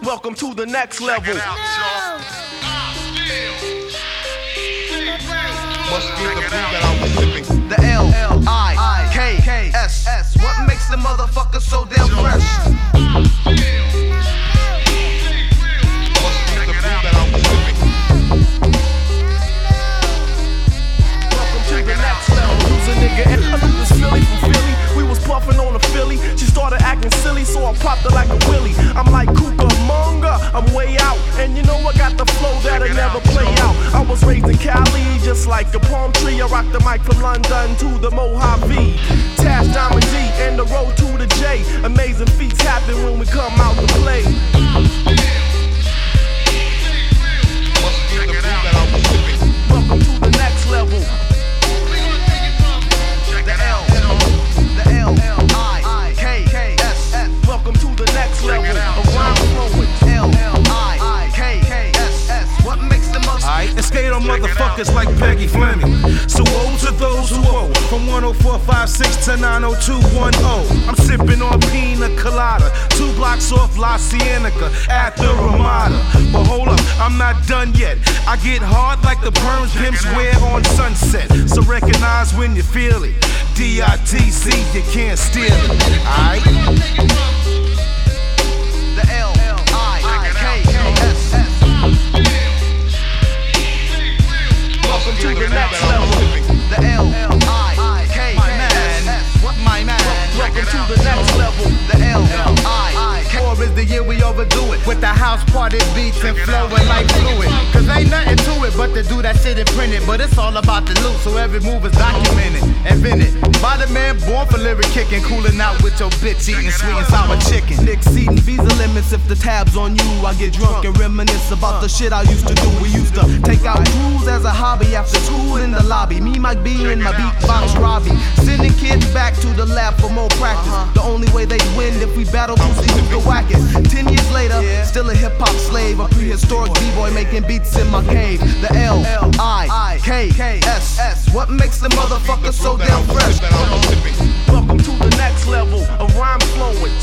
Welcome to the next level. Must be the brew that I was sipping. The L-I-K-S. What makes the motherfucker so damn fresh? Must be the brew that I was sipping. Welcome to the next level. Who's a nigga? And I knew this Philly from Philly. We was puffing on a Philly. She started acting silly, so I popped her like a willy. I'm like Cucamonga, I'm way out. And you know I got the flow that'll never play out. I was raised in Cali, just like a palm tree. I rock the mic from London to the Mojave. Tash, Diamond D, and the road to the J. Amazing feats happen when we come out to play. Must be the brew that I was sipping. Welcome to the next level. The L-I-K-S. Welcome to the next level of rhyme flowing. L-I-K-S. What makes the most? Alright, and skate on motherfuckers like Peggy Fleming. So woe to those who owe. From 10456 to 90210. I'm sipping on pina colada. 2 blocks off La Cienega at the Ramada. But hold up, I'm not done yet. I get hard like the perms pimps wear on Sunset. So recognize when you feel it. D-I-T-C, you can't steal it. Alright? The L-I-K-S. Welcome to the next level. The L-I-K-S. My man. Welcome to the next level. The L-I-K-S. Or is the year we overdo it with the house party beats and flowing like fluid. Cause ain't nothing to it but to do that shit and print it. But it's all about the loot, so every move is documented, invented by the man born for lyric kicking, cooling out with your bitch eating sweet and sour chicken. Exceeding visa limits if the tab's on you. I get drunk and reminisce about the shit I used to do. We used to take out crews as a hobby after school in the lobby. Me, Mike B, and my beatbox Robbie. Sending kids back to the lab for more practice. The only way they win if we battle to see who's the wackest. 10 years later, still a hip-hop slave. A prehistoric b-boy making beats in my cave. The L-I-K-S. What makes the motherfucker so damn fresh? That I was sipping. Welcome to the next level of rhyme flowing.